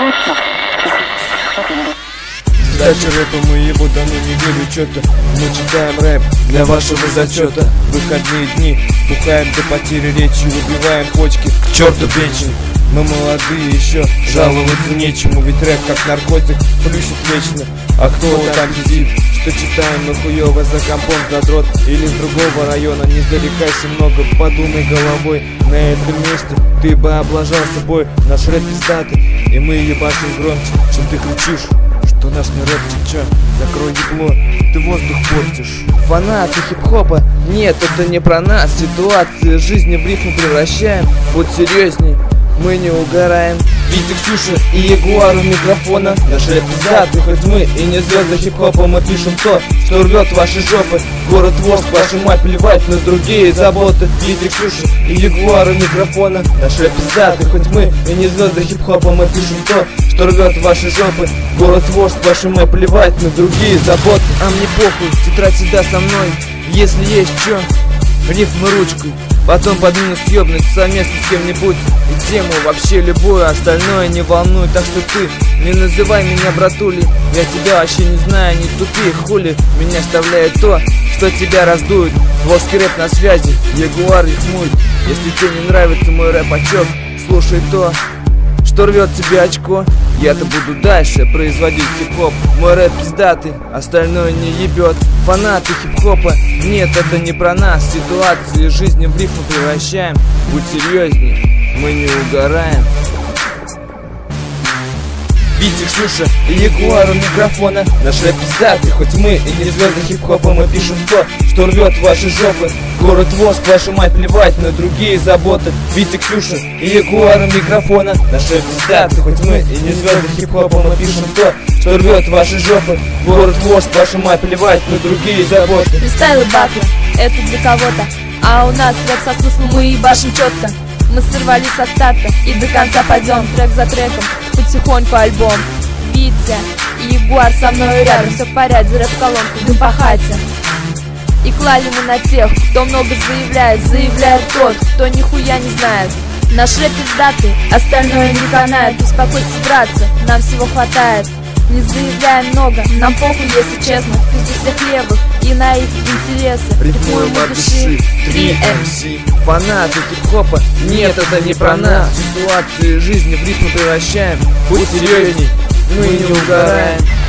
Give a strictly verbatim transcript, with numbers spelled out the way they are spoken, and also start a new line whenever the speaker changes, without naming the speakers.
Задача рэпа моего давно не верю что-то. Мы читаем рэп для вашего зачета. Выходные дни бухаем до потери речи, убиваем почки, к черту печень. Мы молодые еще, жаловаться нечему, ведь рэп как наркотик плющит вечно. А кто там сидит, что читаем мы хуёво за компом задрот или с другого района? Не зарекайся много, подумай головой. На этом месте ты бы облажал собой. Наш рэп пиздатый, и мы ебашим громче, чем ты кричишь, что наш не рэп, чё, закрой ебло, ты воздух портишь.
Фанаты хип-хопа, нет, это не про нас. Ситуации жизни в рифму превращаем. Будь серьезней, мы не угораем.
Витя, Ксюша и Ягуар у микрофона. Наш рэп пиздатый, хоть мы и не звезды хип-хопа. Мы пишем то, что рвет ваши жопы. Город Ворск, вашу мать, плевать на другие заботы. Витя, Ксюша и Ягуар у микрофона. Наш рэп пиздатый, хоть мы и не звезды хип-хопа. Мы пишем то, что рвет ваши жопы. Город Ворск, вашу мать, плевать на другие заботы.
А мне похуй, тетрадь всегда со мной. Если есть чё, рифмы ручкой. Потом подвину съебнуть совместно с кем-нибудь. И тему вообще любую, остальное не волнует. Так что ты не называй меня братулей. Я тебя вообще не знаю, не тупи, хули. Меня оставляет то, что тебя раздует. Волжский рэп на связи, Ягуар рифмует. Если тебе не нравится мой рэп-очок, слушай то, что рвет тебе очко. Я-то буду дальше производить хип-хоп. Мой рэп пиздатый, остальное не ебет. Фанаты хип-хопа, нет, это не про нас. Ситуации жизни в рифму превращаем. Будь серьезней, мы не угораем.
Витя, Ксюша и Ягуар у микрофона. Наш рэп пиздатый, хоть мы и не звезды хип-хопа. Мы пишем то, что рвет ваши жопы. Город Ворск, вашу мать, плевать на другие заботы. Витя, Ксюша и Ягуар у микрофона. Наш рэп пиздатый, хоть мы и не звезды хип-хопа. Мы пишем то, что рвет ваши жопы. Город Ворск, вашу мать, плевать на другие заботы.
Фристайлы батлы, это для кого-то, а у нас рэп со смыслом, мы ебашим четко. Мы сорвались со старта и до конца пойдем трек за треком, потихоньку альбом. Витя и Ягуар со мной рядом, все в порядке, рэп-колонку, идем по хате. И клали мы на тех, кто много заявляет, заявляет тот, кто нихуя не знает. Наш рэп пиздатый, остальное не канает. Успокойтесь, братцы, нам всего хватает. Не заявляем много, нам похуй, если честно. В пизду всех левых и на их интересы.
Рифмуем от души, три эм си.
Фанаты хип-хопа, нет, это не про нас. Ситуации жизни в рифму превращаем. Будь серьезней, мы не угораем.